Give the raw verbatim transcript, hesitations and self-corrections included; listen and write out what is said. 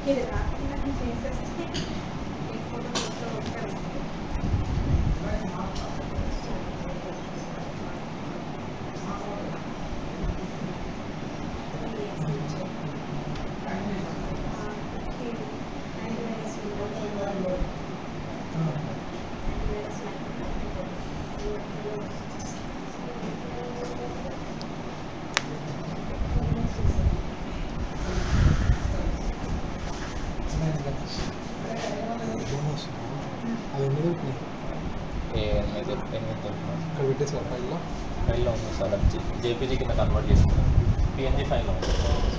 ఇక్కడ పెట్టేసి ఫైల్లో ఫైల్లో ఉంది సార్, అది జేపీజీ కింద కన్వర్ట్ చేసుకున్నాం, పిఎన్జీ ఫైల్లో ఉంది.